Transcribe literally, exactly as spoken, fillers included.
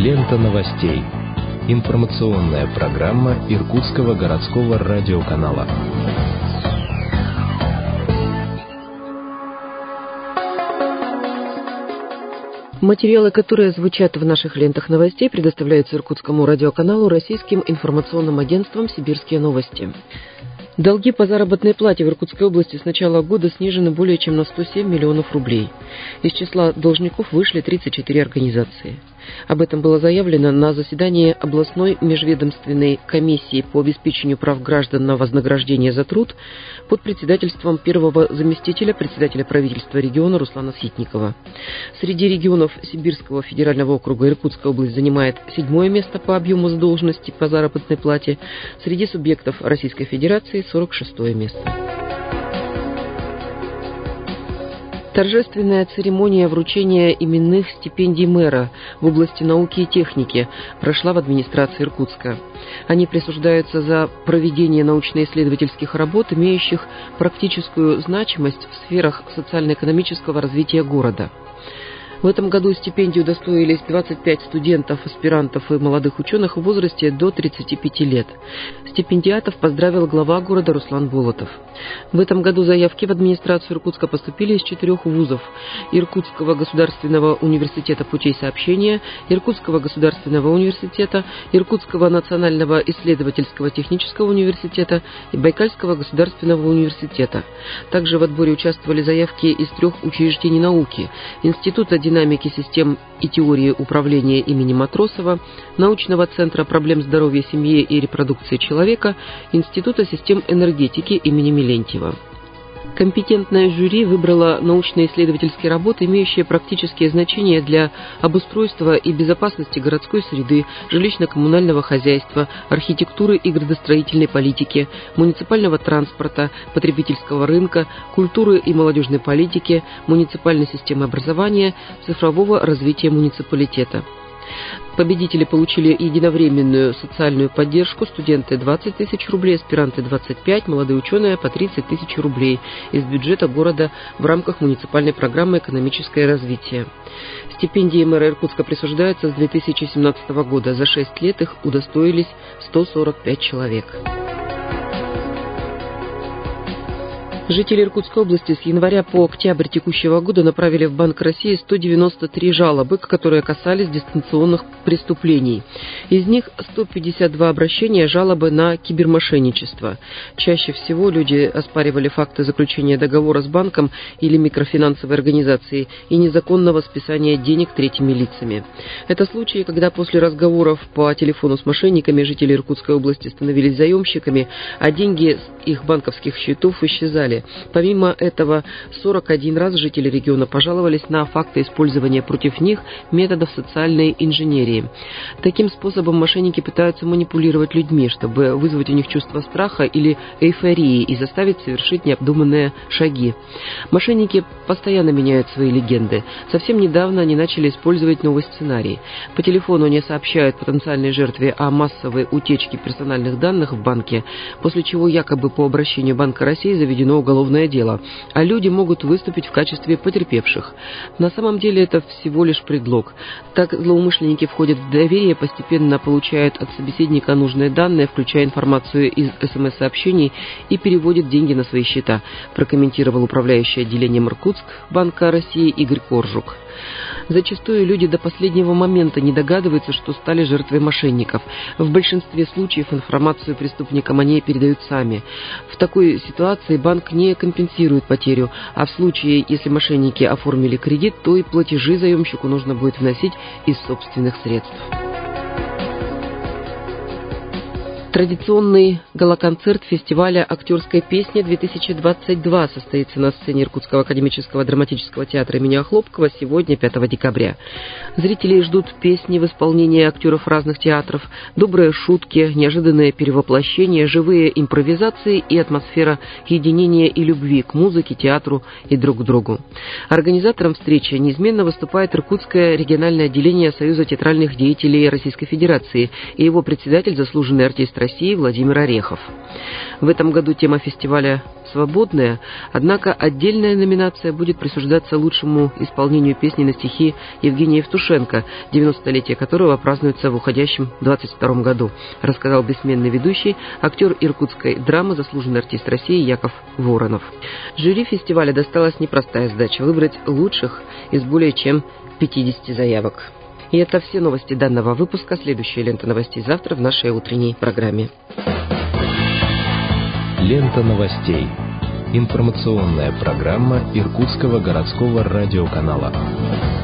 Лента новостей. Информационная программа Иркутского городского радиоканала. Материалы, которые звучат в наших лентах новостей, предоставляются Иркутскому радиоканалу российским информационным агентством «Сибирские новости». Долги по заработной плате в Иркутской области с начала года снижены более чем на сто семь миллионов рублей. Из числа должников вышли тридцать четыре организации. Об этом было заявлено на заседании областной межведомственной комиссии по обеспечению прав граждан на вознаграждение за труд под председательством первого заместителя председателя правительства региона Руслана Ситникова. Среди регионов Сибирского федерального округа Иркутская область занимает седьмое место по объему задолженности по заработной плате, среди субъектов Российской Федерации сорок шестое место. Торжественная церемония вручения именных стипендий мэра в области науки и техники прошла в администрации Иркутска. Они присуждаются за проведение научно-исследовательских работ, имеющих практическую значимость в сферах социально-экономического развития города. В этом году стипендию удостоились двадцать пять студентов, аспирантов и молодых ученых в возрасте до тридцати пяти лет. Стипендиатов поздравил глава города Руслан Болотов. В этом году заявки в администрацию Иркутска поступили из четырех вузов: Иркутского государственного университета путей сообщения, Иркутского государственного университета, Иркутского национального исследовательского технического университета и Байкальского государственного университета. Также в отборе участвовали заявки из трех учреждений науки: Института динамики систем и теории управления имени Матросова, Научного центра проблем здоровья семьи и репродукции человека, Института систем энергетики имени Мелентьева. Компетентное жюри выбрало научно-исследовательские работы, имеющие практические значения для обустройства и безопасности городской среды, жилищно-коммунального хозяйства, архитектуры и градостроительной политики, муниципального транспорта, потребительского рынка, культуры и молодежной политики, муниципальной системы образования, цифрового развития муниципалитета. Победители получили единовременную социальную поддержку: студенты двадцать тысяч рублей, аспиранты двадцать пять, молодые ученые по тридцать тысяч рублей из бюджета города в рамках муниципальной программы «Экономическое развитие». Стипендии мэра Иркутска присуждаются с две тысячи семнадцатого года. За шесть лет их удостоились сто сорок пять человек. Жители Иркутской области с января по октябрь текущего года направили в Банк России сто девяносто три жалобы, которые касались дистанционных преступлений. Из них сто пятьдесят два обращения – жалобы на кибермошенничество. Чаще всего люди оспаривали факты заключения договора с банком или микрофинансовой организацией и незаконного списания денег третьими лицами. Это случаи, когда после разговоров по телефону с мошенниками жители Иркутской области становились заемщиками, а деньги с их банковских счетов исчезали. Помимо этого, сорок один раз жители региона пожаловались на факты использования против них методов социальной инженерии. Таким способом мошенники пытаются манипулировать людьми, чтобы вызвать у них чувство страха или эйфории и заставить совершить необдуманные шаги. Мошенники постоянно меняют свои легенды. Совсем недавно они начали использовать новый сценарий. По телефону они сообщают потенциальной жертве о массовой утечке персональных данных в банке, после чего якобы по обращению Банка России заведено уголовное дело, а люди могут выступить в качестве потерпевших. На самом деле это всего лишь предлог. Так злоумышленники входят в доверие, постепенно получают от собеседника нужные данные, включая информацию из смс-сообщений, и переводят деньги на свои счета, прокомментировал управляющий отделением Иркутск Банка России Игорь Коржук. Зачастую люди до последнего момента не догадываются, что стали жертвой мошенников. В большинстве случаев информацию преступникам они передают сами. В такой ситуации банк не компенсирует потерю, а в случае, если мошенники оформили кредит, то и платежи заемщику нужно будет вносить из собственных средств. Традиционный гала-концерт фестиваля актерской песни две тысячи двадцать два состоится на сцене Иркутского академического драматического театра имени Охлопкова сегодня, пятого декабря. Зрителей ждут песни в исполнении актеров разных театров, добрые шутки, неожиданные перевоплощения, живые импровизации и атмосфера единения и любви к музыке, театру и друг к другу. Организатором встречи неизменно выступает Иркутское региональное отделение Союза театральных деятелей Российской Федерации и его председатель, заслуженный артист России Владимир Орех. успехов. В этом году тема фестиваля «Свободная», однако отдельная номинация будет присуждаться лучшему исполнению песни на стихи Евгения Евтушенко, девяностолетие которого празднуется в уходящем двадцать втором году, рассказал бессменный ведущий, актер иркутской драмы, заслуженный артист России Яков Воронов. Жюри фестиваля досталась непростая задача – выбрать лучших из более чем пятидесяти заявок. И это все новости данного выпуска. Следующая лента новостей завтра в нашей утренней программе. Лента новостей. Информационная программа Иркутского городского радиоканала.